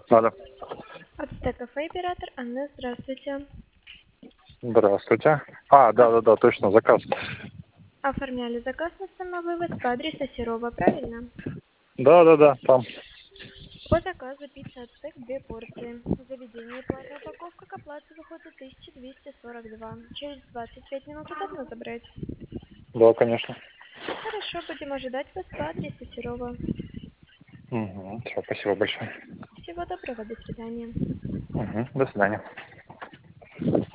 Алло. Ацтек кафе, оператор Анна, здравствуйте. Здравствуйте. Да, точно, заказ. Оформляли заказ на самовывоз по адресу Серова, правильно? Да, там. По заказу пицца Ацтек 2 порции. Заведение платная упаковка к оплате выходит 1242. Через 25 минут удобно забрать? Да, конечно. Хорошо, будем ожидать вас по адресу Серова. Угу. Все, спасибо большое. Всего доброго, до свидания. Угу. До свидания.